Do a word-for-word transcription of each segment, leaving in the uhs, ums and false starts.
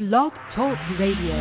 Blog Talk Radio.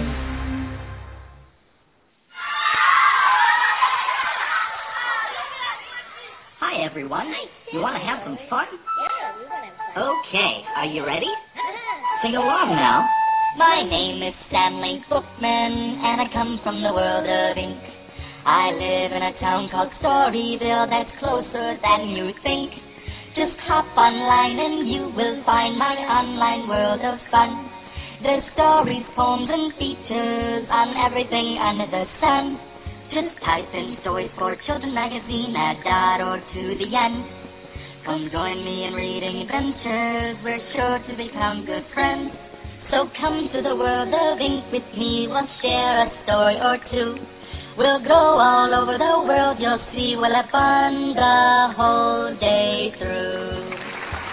Hi, everyone. You want to have some fun? Okay, are you ready? Sing along now. My name is Stanley Bookman, and I come from the world of ink. I live in a town called Storyville that's closer than you think. Just hop online and you will find my online world of fun. There's stories, poems, and features on everything under the sun. Just type in Stories for Children magazine, add dot org to the end. Come join me in reading adventures, we're sure to become good friends. So come to the world of ink with me, we'll share a story or two. We'll go all over the world, you'll see, we'll have fun the whole day through.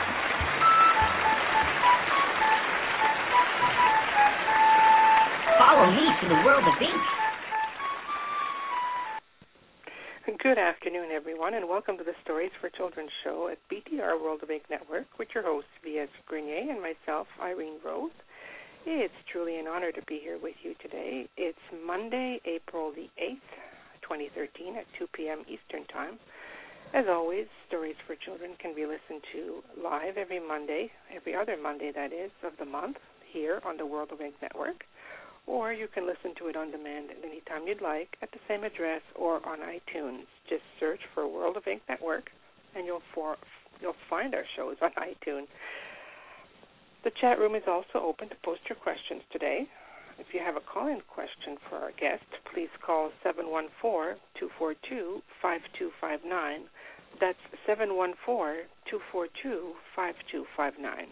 Follow me to the world of ink. Good afternoon, everyone, and welcome to the Stories for Children show at B T R World of Ink Network with your host, V S Grenier, and myself, Irene Rose. It's truly an honor to be here with you today. It's Monday, April the eighth, twenty thirteen at two p.m. Eastern Time. As always, Stories for Children can be listened to live every Monday, every other Monday, that is, of the month, here on the World of Ink Network. Or you can listen to it on demand at any time you'd like at the same address or on iTunes. Just search for World of Ink Network, and you'll for, you'll find our shows on iTunes. The chat room is also open to post your questions today. If you have a call-in question for our guest, please call seven one four, two four two, five two five nine. That's seven one four, two four two, five two five nine.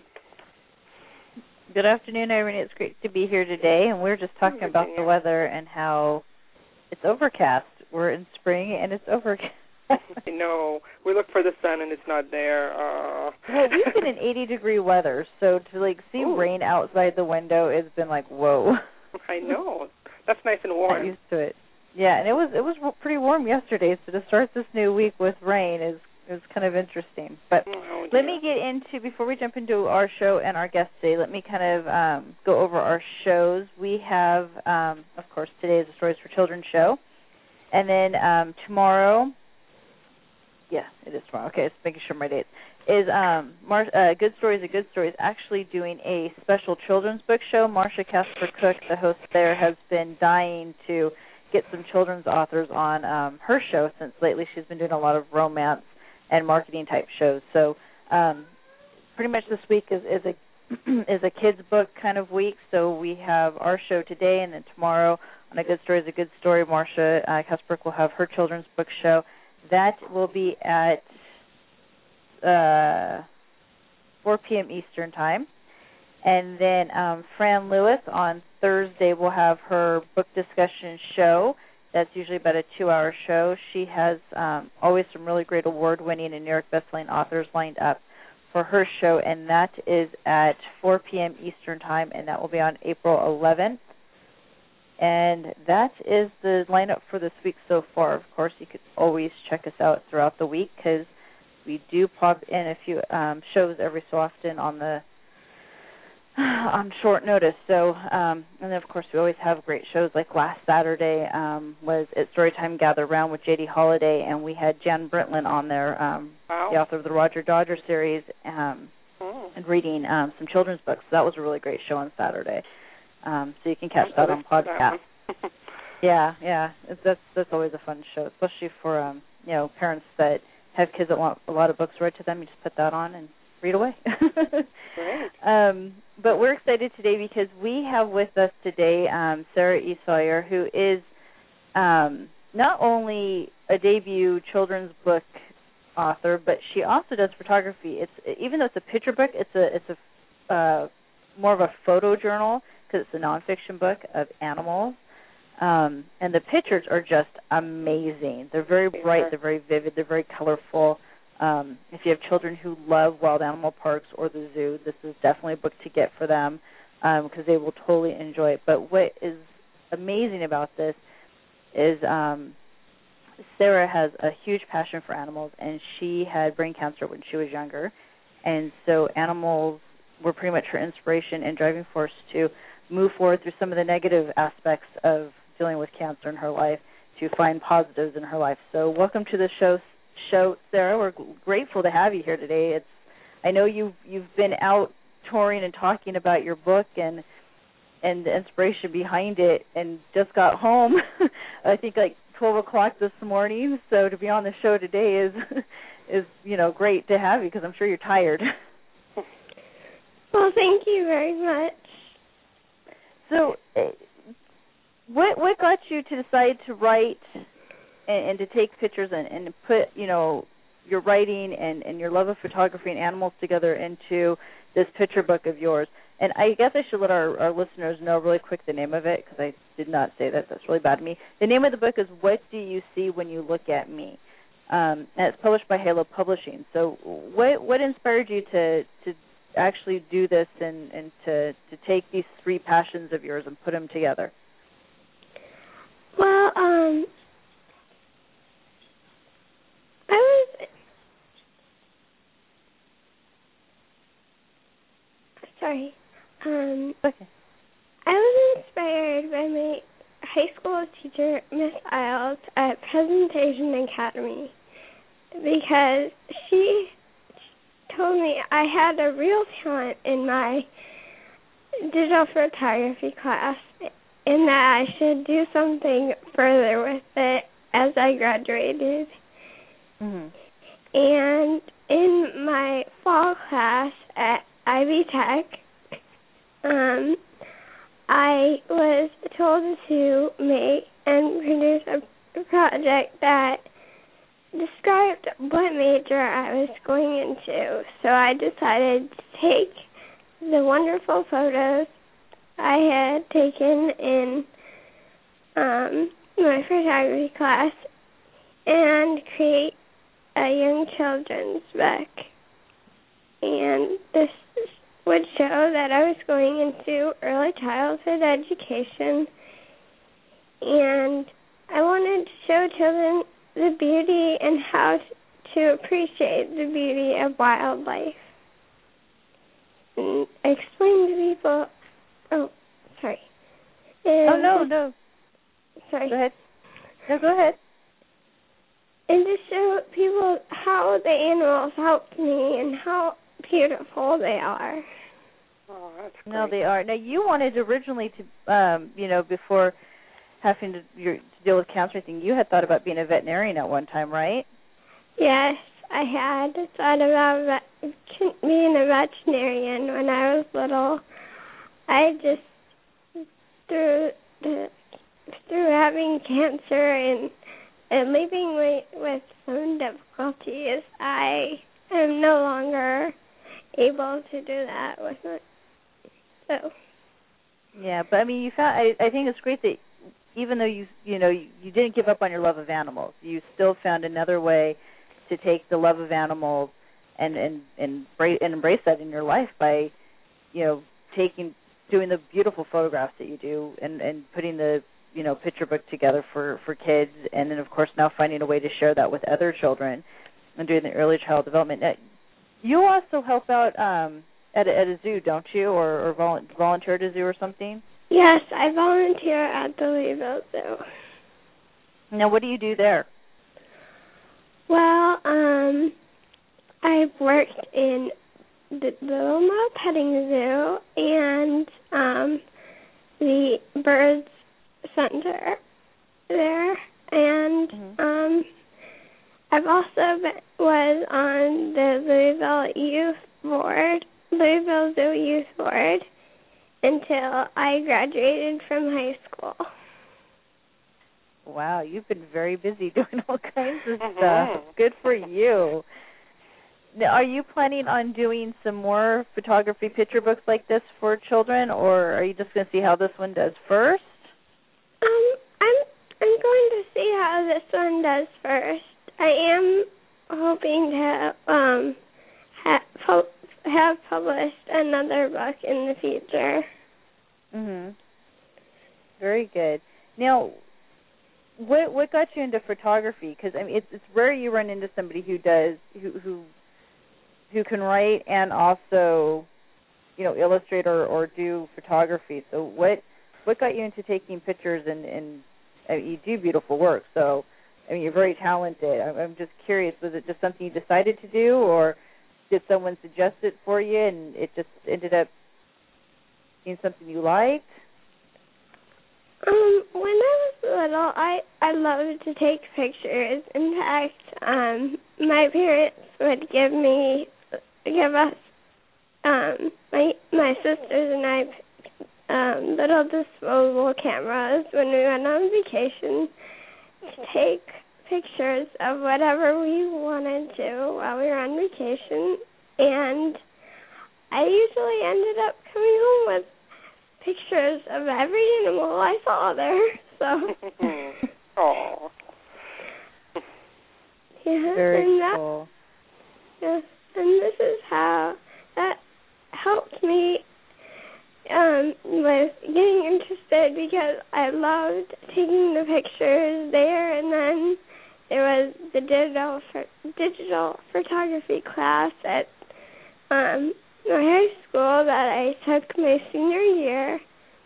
Good afternoon, Irene. It's great to be here today, and we're just talking Good about day. the weather and how it's overcast. We're in spring, and it's overcast. I know. We look for the sun, and it's not there. Uh. Well, we've been in eighty-degree weather, so to, like, see Ooh. rain outside the window has been like, whoa. I know. That's nice and I'm warm. used to it. Yeah, and it was it was pretty warm yesterday, so to start this new week with rain is is kind of interesting. But Oh, let me get into, before we jump into our show and our guest today, let me kind of um, go over our shows. We have, um, of course, today is the Stories for Children show. And then um, tomorrow, yeah, it is tomorrow. Okay, just making sure my dates. Is um, Mar- uh, Good Stories, A Good Stories actually doing a special children's book show. Marcia Casper Cook, the host there, has been dying to get some children's authors on um, her show since lately she's been doing a lot of romance and marketing type shows. So um, pretty much this week is, is a is a kids book kind of week. So we have our show today, and then tomorrow on A Good Story is a Good Story, Marcia uh, Kasperk will have her children's book show. That will be at uh, four p.m. Eastern Time. And then um, Fran Lewis on Thursday will have her book discussion show. That's usually about a two-hour show. She has um, always some really great award-winning and New York bestselling authors lined up for her show, and that is at four p.m. Eastern Time, and that will be on April eleventh. And that is the lineup for this week so far. Of course, you could always check us out throughout the week because we do pop in a few um, shows every so often on the on short notice. So, um, and then, of course, we always have great shows. Like last Saturday um, was at Storytime Gather Round with J D Holliday, and we had Jan Brentlin on there, um, Wow. the author of the Roger Dodger series, um, Oh. and reading um, some children's books. So that was a really great show on Saturday. Um, so you can catch that on podcast. That yeah, yeah, it's, that's that's always a fun show, especially for um, you know parents that have kids that want a lot of books read to them. You just put that on and read away. Great. Um, but we're excited today because we have with us today um, Sarah E. Sawyer, who is um, not only a debut children's book author, but she also does photography. It's even though it's a picture book, it's a it's a uh, more of a photo journal because it's a nonfiction book of animals. Um, and the pictures are just amazing. They're very bright, they're very vivid, they're very colorful. Um, if you have children who love wild animal parks or the zoo, this is definitely a book to get for them because um, they will totally enjoy it. But what is amazing about this is um, Sarah has a huge passion for animals, and she had brain cancer when she was younger. And so animals were pretty much her inspiration and driving force to move forward through some of the negative aspects of dealing with cancer in her life to find positives in her life. So welcome to the show, show Sarah. We're grateful to have you here today. It's I know you've, you've been out touring and talking about your book and and the inspiration behind it, and just got home, I think like twelve o'clock this morning. So to be on the show today is, is you know, great to have you because I'm sure you're tired. Well, thank you very much. So what what got you to decide to write and, and to take pictures and, and put, you know, your writing and, and your love of photography and animals together into this picture book of yours? And I guess I should let our, our listeners know really quick the name of it because I did not say that. That's really bad of me. The name of the book is What Do You See When You Look at Me? Um, and it's published by Halo Publishing. So what what inspired you to, to actually do this and, and to, to take these three passions of yours and put them together? Well, um, I was... Sorry. Um, okay. I was inspired by my high school teacher, Miss Isles, at Presentation Academy because she told me I had a real talent in my digital photography class and that I should do something further with it as I graduated. Mm-hmm. And in my fall class at Ivy Tech, um, I was told to make and produce a project that described what major I was going into. So I decided to take the wonderful photos I had taken in um, my photography class and create a young children's book. And this would show that I was going into early childhood education, and I wanted to show children the beauty and how to appreciate the beauty of wildlife. And explain to people, oh, sorry. And oh, no, no. Sorry. Go ahead. No, go ahead. And to show people how the animals helped me and how beautiful they are. Oh, that's great. No, they are. Now, you wanted originally to, um, you know, before having to, your, to deal with cancer thing, you had thought about being a veterinarian at one time, right? Yes, I had thought about vet- being a veterinarian when I was little. I just, through the, through having cancer and and living with, with some difficulties, I am no longer able to do that with it. So. Yeah, but I mean, you found. I, I think it's great that even though you you know you, you didn't give up on your love of animals, you still found another way to take the love of animals and and and, embrace, and embrace that in your life by, you know, taking doing the beautiful photographs that you do and and putting the you know, picture book together for, for kids, and then, of course, now finding a way to share that with other children and doing the early child development. Now, you also help out um, at, a, at a zoo, don't you, or, or vol- volunteer at a zoo or something? Yes, I volunteer at the Louisville Zoo. Now, what do you do there? Well, um, I've worked in the Little Mile Petting Zoo and um, the birds center there, and mm-hmm. um, I've also been, was on the Louisville Youth Board, Louisville Zoo Youth Board, until I graduated from high school. Wow, you've been very busy doing all kinds of stuff. Good for you. Now, are you planning on doing some more photography picture books like this for children, or are you just going to see how this one does first? Um, I'm I'm going to see how this one does first. I am hoping to um ha- pu- have published another book in the future. Mhm. Very good. Now, what what got you into photography? Because I mean, it's it's rare you run into somebody who does who who who can write and also you know, illustrate or, or do photography. So what what got you into taking pictures and, and uh, you do beautiful work. So, I mean, you're very talented. I'm, I'm just curious, was it just something you decided to do, or did someone suggest it for you and it just ended up being something you liked? Um, when I was little, I, I loved to take pictures. In fact, um, my parents would give me, give us, um, my my sisters and I, um, little disposable cameras when we went on vacation to take pictures of whatever we wanted to while we were on vacation. And I usually ended up coming home with pictures of every animal I saw there. So. Oh. Yeah, Very and that, cool. Yes, and this is how that helped me um, with getting interested, because I loved taking the pictures there, and then there was the digital digital photography class at um, my high school that I took my senior year,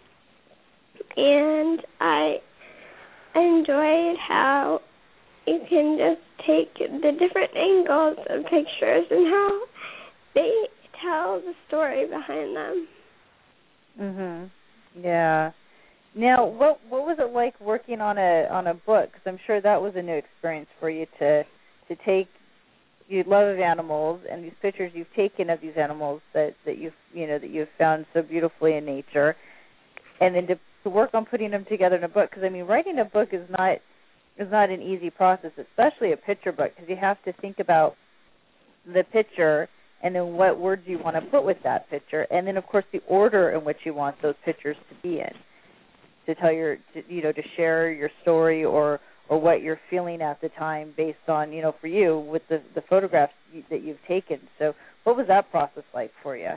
and I enjoyed how you can just take the different angles of pictures and how they tell the story behind them. Mhm. Yeah. Now, what what was it like working on a on a book? Because I'm sure that was a new experience for you to to take. You love animals, and these pictures you've taken of these animals that that you've you know that you've found so beautifully in nature, and then to, to work on putting them together in a book. Because I mean, writing a book is not is not an easy process, especially a picture book, because you have to think about the picture and then what words you want to put with that picture, and then of course the order in which you want those pictures to be in, to tell your, to, you know, to share your story or or what you're feeling at the time based on, you know, for you with the the photographs that you've taken. So, what was that process like for you?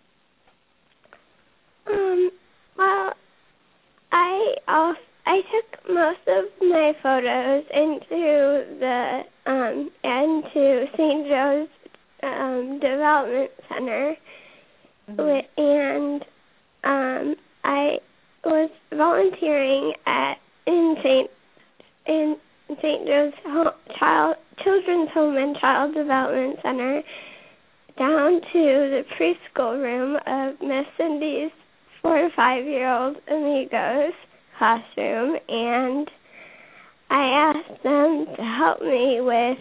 Um. Well, I also, I took most of my photos into the um into Saint Joe's um, Development Center, mm-hmm. and um, I was volunteering at in Saint in Saint Joe's home, Child Children's Home and Child Development Center, down to the preschool room of Miss Cindy's four to five year old amigos classroom, and I asked them to help me with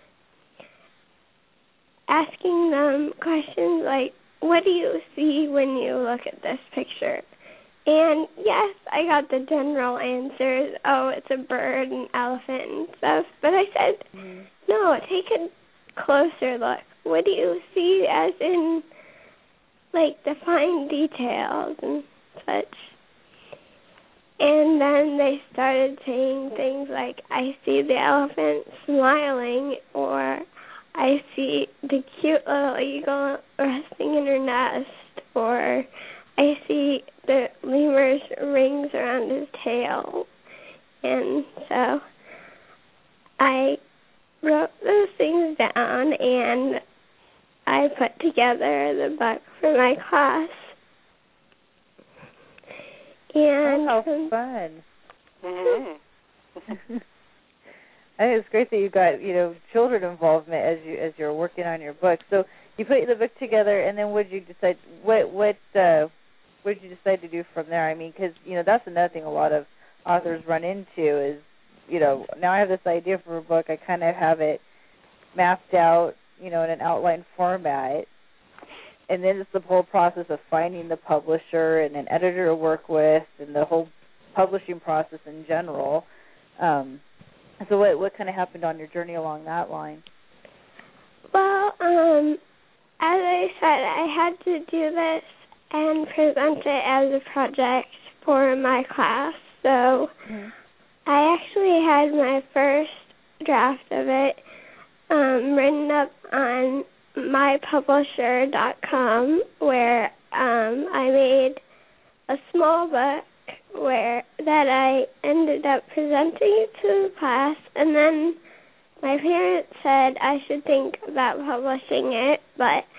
asking them questions like, what do you see when you look at this picture? And yes, I got the general answers, oh, it's a bird, an elephant, and stuff. But I said, mm-hmm. no, take a closer look. What do you see as in, like, the fine details and such? And then they started saying things like, I see the elephant smiling, or I see the cute little eagle resting in her nest, or I see the lemur's rings around his tail. And so I wrote those things down, and I put together the book for my class. And oh, how fun. Mm-hmm. I think it's great that you got, you know, children involvement as you as you're working on your book. So you put the book together, and then what did you decide? What what uh, what did you decide to do from there? I mean, because you know that's another thing a lot of authors run into is, you know, now I have this idea for a book. I kind of have it mapped out, you know, in an outline format, and then it's the whole process of finding the publisher and an editor to work with, and the whole publishing process in general. Um, So what what kind of happened on your journey along that line? Well, um, as I said, I had to do this and present it as a project for my class. So mm-hmm. I actually had my first draft of it um, written up on my publisher dot com, where um, I made a small book where that I ended up presenting it to the class, and then my parents said I should think about publishing it, but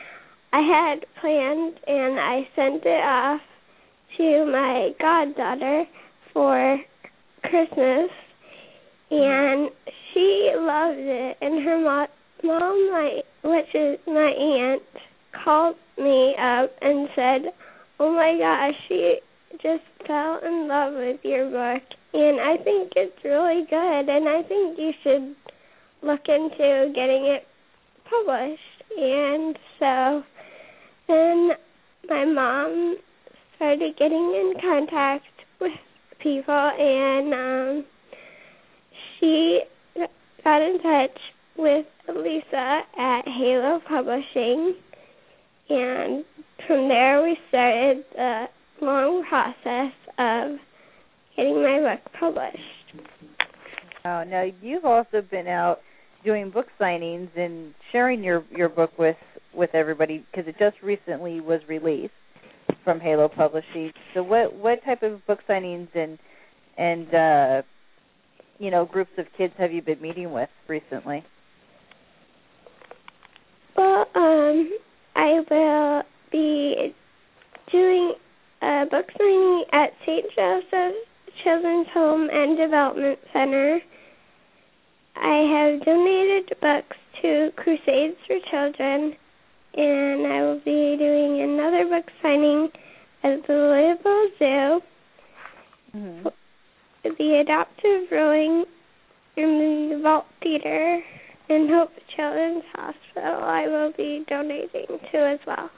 I had planned, and I sent it off to my goddaughter for Christmas, and she loved it. And her mo- mom, my, which is my aunt, called me up and said, "Oh my gosh, she just fell in love with your book, and I think it's really good, and I think you should look into getting it published." And so then my mom started getting in contact with people, and um, she got in touch with Lisa at Halo Publishing, and from there we started the long process of getting my book published. Oh, now you've also been out doing book signings and sharing your, your book with, with everybody because it just recently was released from Halo Publishing. So what what type of book signings and and uh, you know groups of kids have you been meeting with recently? Well, um, I will be doing a book signing at Saint Joseph's Children's Home and Development Center. I have donated books to Crusades for Children, and I will be doing another book signing at the Louisville Zoo, mm-hmm. the Adoptive Rowing, and the Vault Theater, and Hope Children's Hospital I will be donating to as well.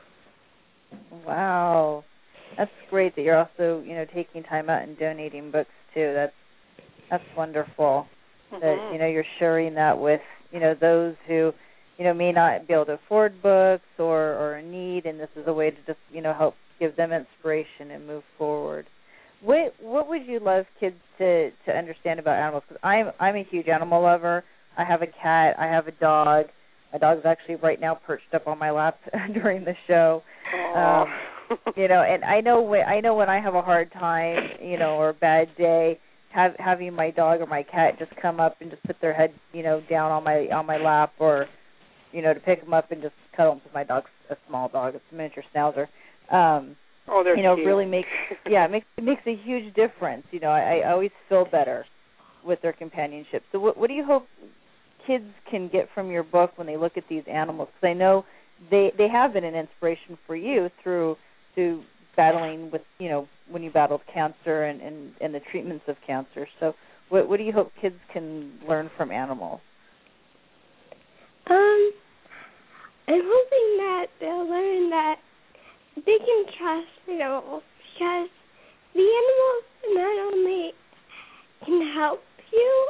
Wow. That's great that you're also, you know, taking time out and donating books too. That's that's wonderful. Mm-hmm. That, you know, you're sharing that with, you know, those who, you know, may not be able to afford books or, or in need, and this is a way to just, you know, help give them inspiration and move forward. What what would you love kids to, to understand about animals? Because I'm I'm a huge animal lover. I have a cat. I have a dog. My dog's actually right now perched up on my lap during the show. Um, you know, and I know when I know when I have a hard time, you know, or a bad day, have, having my dog or my cat just come up and just put their head, you know, down on my on my lap, or, you know, to pick them up and just cuddle them. Because my dog's a small dog; it's a miniature schnauzer. Um, oh, they're you know, cute. really makes yeah, it makes it makes a huge difference. You know, I, I always feel better with their companionship. So, what, what do you hope kids can get from your book when they look at these animals? Because I know they they have been an inspiration for you through through battling with, you know, when you battled cancer and, and, and the treatments of cancer. So what what do you hope kids can learn from animals? Um, I'm hoping that they'll learn that they can trust animals, because the animals not only can help you,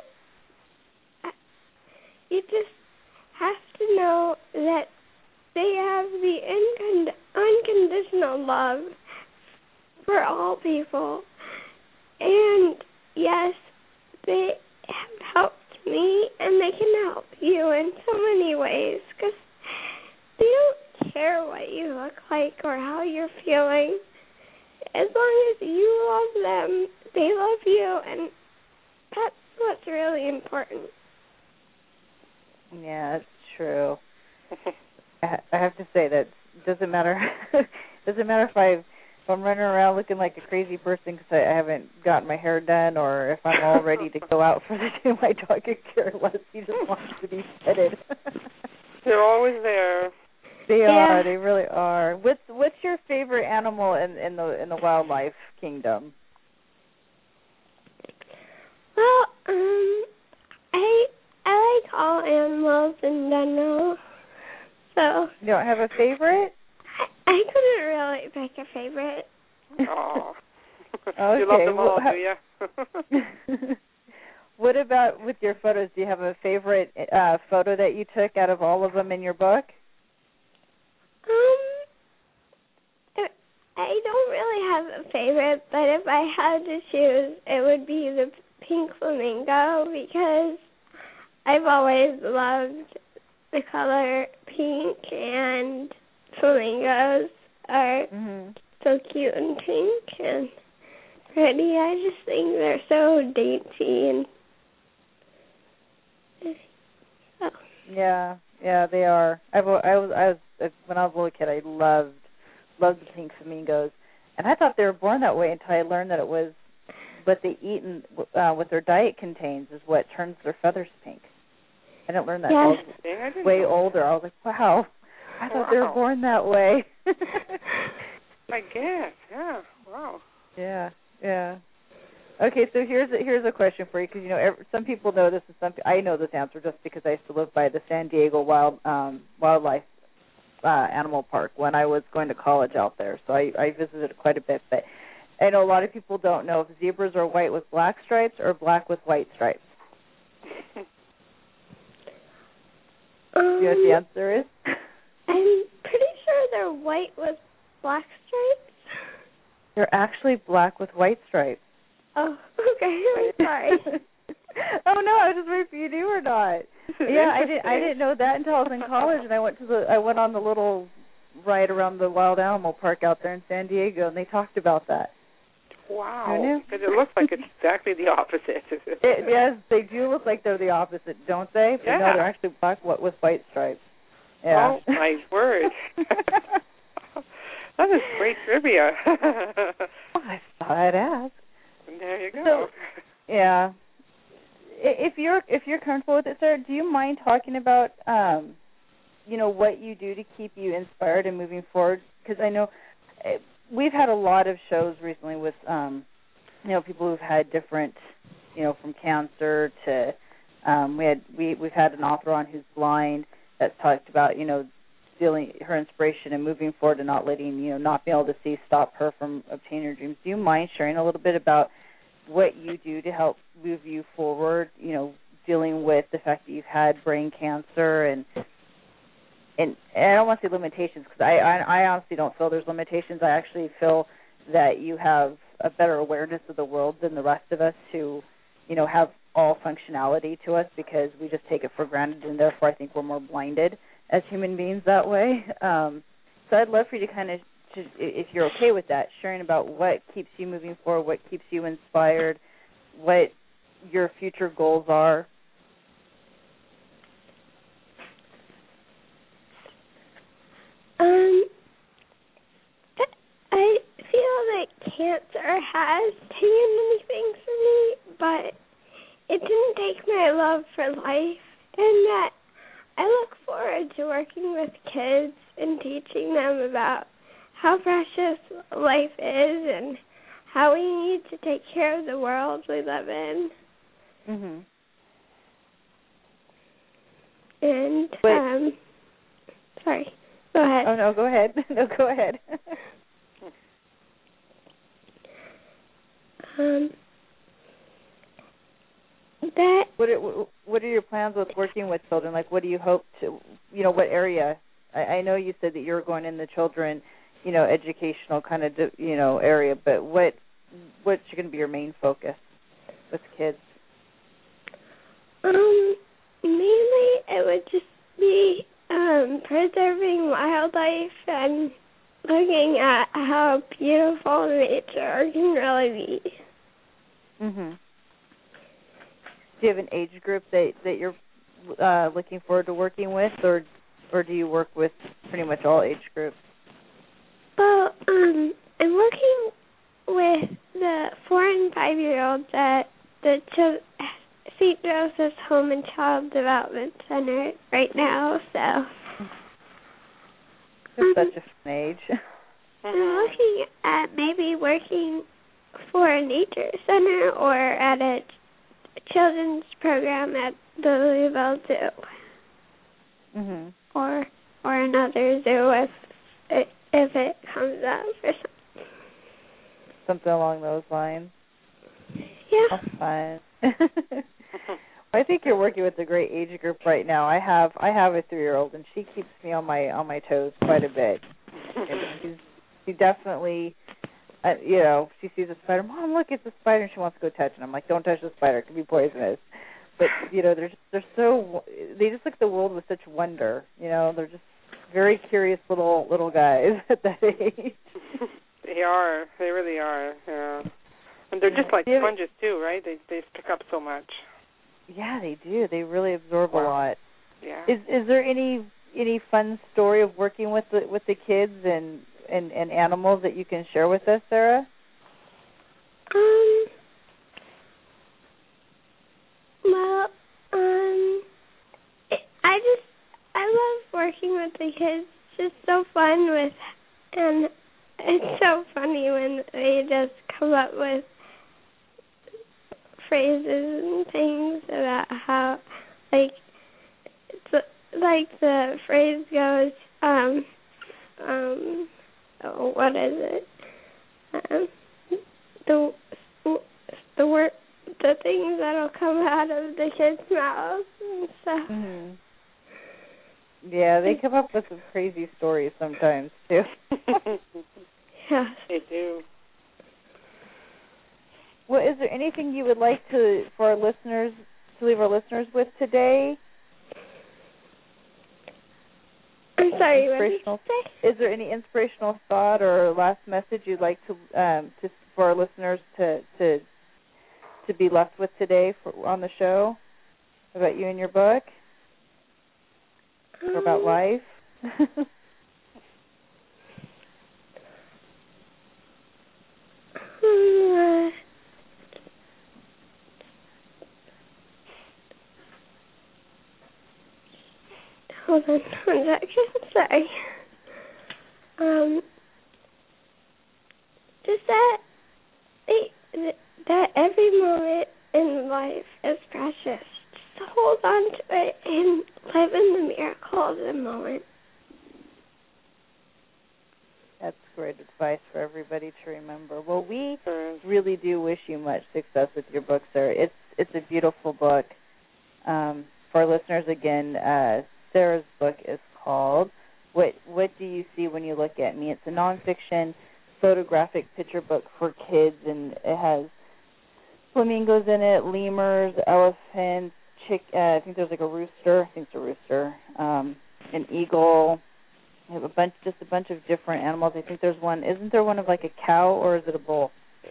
you just have to know that they have the incond- unconditional love for all people. And yes, they have helped me, and they can help you in so many ways, because they don't care what you look like or how you're feeling. As long as you love them, they love you, and that's what's really important. Yeah, it's true. I have to say that it doesn't matter. doesn't matter if I if I'm running around looking like a crazy person because I haven't gotten my hair done, or if I'm all ready to go out for the day. My dog could care less. He just wants to be petted. They're always there. They yeah. are. They really are. What's What's your favorite animal in, in the in the wildlife kingdom? Well, um, I I like all animals in general. So you don't have a favorite? I, I couldn't really pick a favorite. Oh, okay. You love them all, well, do you? What about with your photos? Do you have a favorite uh, photo that you took out of all of them in your book? Um, I don't really have a favorite, but if I had to choose, it would be the pink flamingo, because I've always loved the color pink, and flamingos are mm-hmm. so cute and pink and pretty. I just think they're so dainty and oh. Yeah, yeah, they are. I've I was I was when I was a little kid, I loved loved the pink flamingos, and I thought they were born that way until I learned that it was what they eat and uh, what their diet contains is what turns their feathers pink. I didn't learn that Yeah. until I was way older. I was like, wow, I thought wow. they were born that way. I guess, yeah, wow. Yeah, yeah. Okay, so here's a, here's a question for you, because you know every, some people know this, and some I know this answer just because I used to live by the San Diego Wild um, Wildlife uh, Animal Park when I was going to college out there. So I, I visited it quite a bit, but I know a lot of people don't know if zebras are white with black stripes or black with white stripes. Um, you know what the answer is? I'm pretty sure they're white with black stripes. They're actually black with white stripes. Oh, okay. I'm sorry. Oh no, I was just wondering if you knew or not. Yeah, I didn't. I didn't know that until I was in college, and I went to the. I went on the little ride around the wild animal park out there in San Diego, and they talked about that. Wow. Because it looks like it's exactly the opposite. It, yes, they do look like they're the opposite, don't they? But yeah. no, they're actually black with white stripes. Yeah. Oh my word. That is great trivia. I thought I'd ask. There you go. So, yeah. If you're if you're comfortable with it, sir, do you mind talking about um, you know, what you do to keep you inspired and moving forward? Because I know we've had a lot of shows recently with um, you know, people who've had different, you know, from cancer to um, we had we we've had an author on who's blind that's talked about, you know, feeling her inspiration and moving forward and not letting, you know, not being able to see stop her from obtaining her dreams. Do you mind sharing a little bit about what you do to help move you forward, you know, dealing with the fact that you've had brain cancer and and, and I don't want to say limitations because I, I, I honestly don't feel there's limitations. I actually feel that you have a better awareness of the world than the rest of us who, you know, have all functionality to us because we just take it for granted, and therefore I think we're more blinded as human beings that way. Um, so I'd love for you to kind of, to, if you're okay with that, sharing about what keeps you moving forward, what keeps you inspired, what your future goals are. Um, I feel like cancer has taken many things from me, but it didn't take my love for life, and that I look forward to working with kids and teaching them about how precious life is and how we need to take care of the world we live in. Mhm. And but, um, sorry, go ahead. Oh no, go ahead. No, go ahead. um. That what are, what are your plans with working with children? Like, what do you hope to, you know, what area? I, I know you said that you were going in the children, you know, educational kind of, you know, area, but what what's going to be your main focus with kids? Um, mainly it would just be um, preserving wildlife and looking at how beautiful nature can really be. Mhm. Do you have an age group that that you're uh, looking forward to working with, or or do you work with pretty much all age groups? Well, um, I'm working with the four and five year olds at the Ch- Saint Joseph's Home and Child Development Center right now. So it's um, such a fun age. I'm looking at maybe working for a nature center or at a children's program at the Louisville Zoo, mm-hmm. or or another zoo if it, if it comes up or something. Something along those lines. Yeah. That's fine. I think you're working with a great age group right now. I have I have a three-year-old, and she keeps me on my on my toes quite a bit. And she's, she definitely. Uh, you know, she sees a spider. Mom, look, it's a spider, and she wants to go touch it. I'm like, don't touch the spider; it could be poisonous. But you know, they're just, they're so they just look at the world with such wonder. You know, they're just very curious little little guys at that age. They are. They really are. Yeah. And they're just like sponges too, right? They they pick up so much. Yeah, they do. They really absorb wow. a lot. Yeah. Is is there any any fun story of working with the with the kids and, and, and animals that you can share with us, Sarah? Um. Well, um, it, I just I love working with the kids. It's just so fun with, and it's so funny when they just come up with phrases and things about how, like, it's like the phrase goes, um, um, oh, what is it? Um, the the word, the things that'll come out of the kids' mouths and stuff. Mm-hmm. Yeah, they come up with some crazy stories sometimes too. Yeah, they do. Well, is there anything you would like to for our listeners to leave our listeners with today? I'm sorry, what did you say? Is there any inspirational thought or last message you'd like to um, to for our listeners to to to be left with today for, on the show about you and your book, or about life? um, Hold on one second. Sorry. Um, just that that every moment in life is precious. Just hold on to it and live in the miracle of the moment. That's great advice for everybody to remember. Well, we really do wish you much success with your book, Sarah. It's it's a beautiful book. Um, for our listeners, again, uh, Sarah's book is called What What Do You See When You Look at Me? It's a nonfiction photographic picture book for kids, and it has flamingos in it, lemurs, elephants, chick. Uh, I think there's like a rooster. I think it's a rooster. Um, an eagle. I have a bunch, just a bunch of different animals. I think there's one. Isn't there one of like a cow, or is it a bull?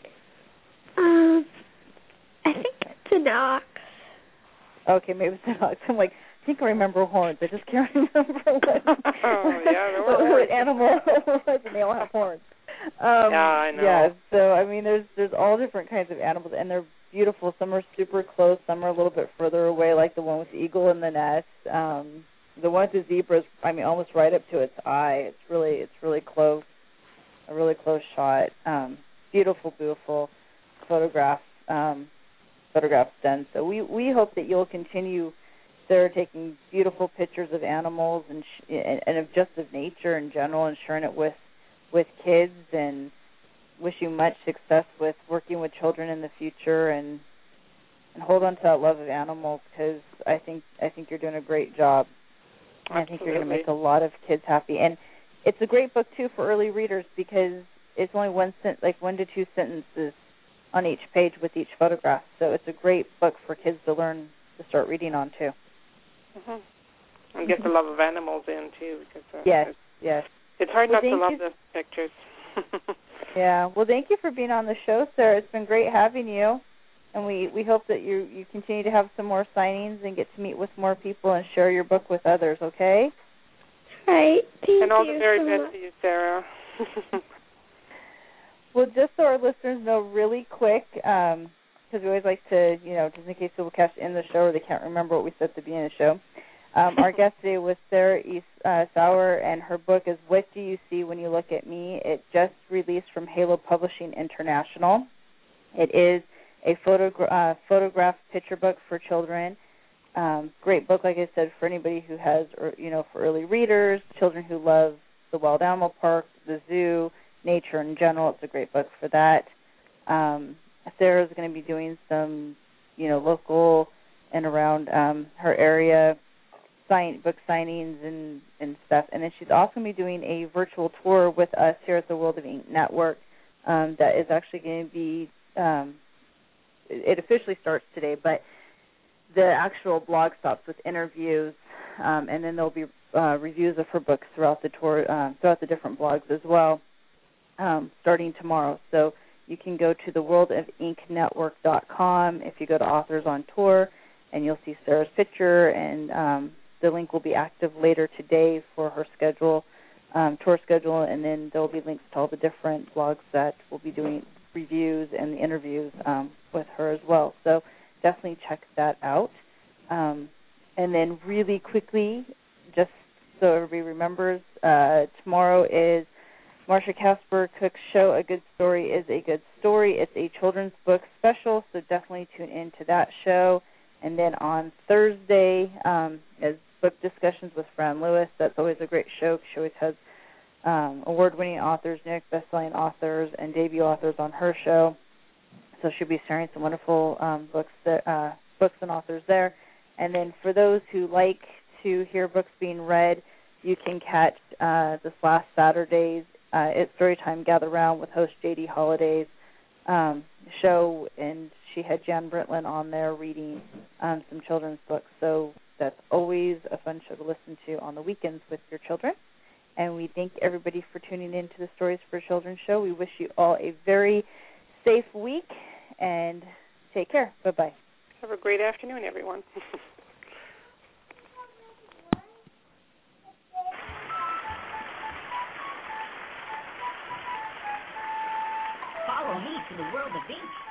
Um, I think it's an ox. Okay, maybe it's an ox. I'm like, I think I remember horns. I just can't remember what, oh, yeah, what, what animal it was, and they all have horns. Um, yeah, I know. Yeah, so I mean, there's there's all different kinds of animals, and they're beautiful. Some are super close, some are a little bit further away, like the one with the eagle in the nest. Um, the one with the zebra is, I mean, almost right up to its eye. It's really it's really close, a really close shot. Um, beautiful, beautiful photographs, um, photographs done. So we we hope that you'll continue. They're taking beautiful pictures of animals and sh- and, and of just of nature in general, and sharing it with with kids, and wish you much success with working with children in the future, and and hold on to that love of animals, because I think I think you're doing a great job. And I think you're going to make a lot of kids happy. And it's a great book too for early readers, because it's only one sent like one to two sentences on each page with each photograph. So it's a great book for kids to learn to start reading on too. Mm-hmm. And get the love of animals in too, because uh, yes, it's, yes. It's hard well, not to love you. the pictures. Yeah. Well, thank you for being on the show, Sarah. It's been great having you, and we, we hope that you you continue to have some more signings and get to meet with more people and share your book with others. Okay. All right. Thank and all you the very so best much. to you, Sarah. Well, just so our listeners know, really quick, because um, we always like to, you know, just in case people catch in the show or they can't remember what we said at the beginning of the show. Um, our guest today was Sarah E. Uh, Sauer, and her book is What Do You See When You Look at Me? It just released from Halo Publishing International. It is a photogra- uh, photograph picture book for children. Um, great book, like I said, for anybody who has, or, you know, for early readers, children who love the wild animal park, the zoo, nature in general. It's a great book for that. Um, Sarah's going to be doing some, you know, local and around um, her area Sign, book signings and, and stuff. And then she's also going to be doing a virtual tour with us here at the World of Ink Network um, that is actually going to be, um, it officially starts today, but the actual blog stops with interviews, um, and then there'll be uh, reviews of her books throughout the tour, uh, throughout the different blogs as well, um, starting tomorrow. So you can go to the world of ink network dot com if you go to Authors on Tour, and you'll see Sarah's picture and um, the link will be active later today for her schedule, um, tour schedule, and then there will be links to all the different blogs that will be doing reviews and the interviews um, with her as well. So definitely check that out. Um, and then really quickly, just so everybody remembers, uh, tomorrow is Marsha Casper Cook's show, A Good Story is a Good Story. It's a children's book special, so definitely tune in to that show. And then on Thursday um, is book discussions with Fran Lewis. That's always a great show. She always has um, award-winning authors, New York best-selling authors, and debut authors on her show. So she'll be sharing some wonderful um, books, that, uh, books and authors there. And then for those who like to hear books being read, you can catch uh, this last Saturday's uh, It's Storytime Gather Round with host J D Holiday's um, show, and she had Jan Britland on there reading um, some children's books. So that's always a fun show to listen to on the weekends with your children. And we thank everybody for tuning in to the Stories for Children show. We wish you all a very safe week, and take care. Bye-bye. Have a great afternoon, everyone. Follow me to the world of ink.